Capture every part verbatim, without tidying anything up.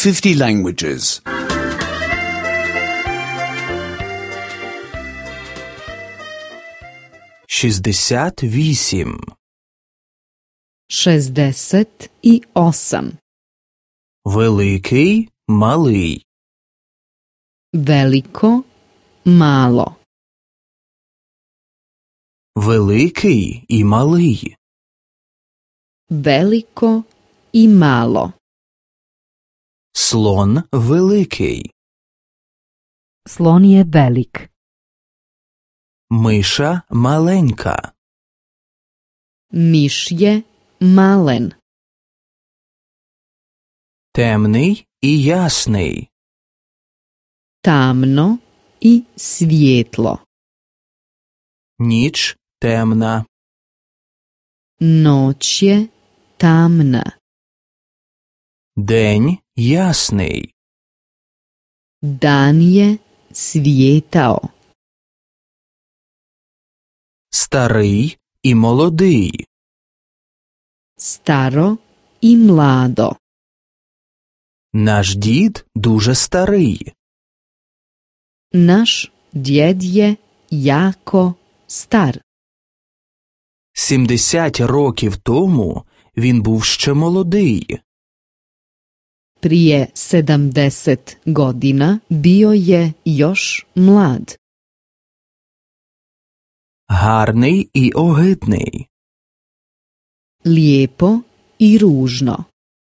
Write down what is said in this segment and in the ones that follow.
fifty languages. шістдесят вісім. šezdeset i osam. Великий, малий. Veliko, malo. Великий і малий. Veliko i malo. Слон великий. Slon je velik. Миша маленька. Miš je malen. Темний і ясний. Tamno i svijetlo. Ніч темна. Noć je tamna. День ясний. Dan je svijetao. Старий і молодий. Staro i mlado. Наш дід дуже старий. Naš djed je jako star. Сімдесят років тому він був ще молодий. Prije sedamdeset godina bio je još mlad. Гарний і огидний. Lijepo i ružno.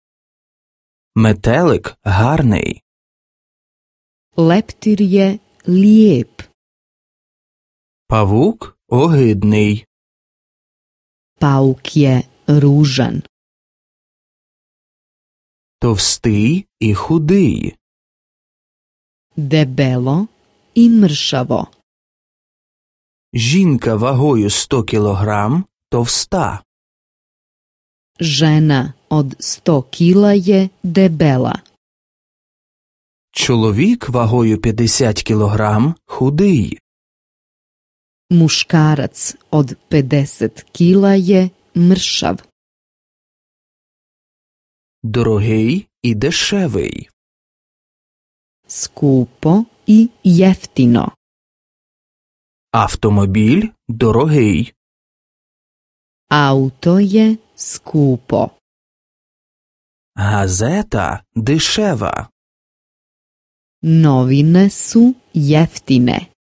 Метелик гарний. Leptir je lijep. Павук огидний. Pauk je ružan. Товстий і худий. Debelo i mršavo. Жінка вагою сто кілограм товста. Žena od sto kila je debela. Чоловік вагою п'ятдесят кілограм худий. Muškarac od pedeset kila je mršav. Дорогий і дешевий. Skupo i jeftino. Автомобіль дорогий. Auto je skupo. Газета дешева. Novine su jeftine.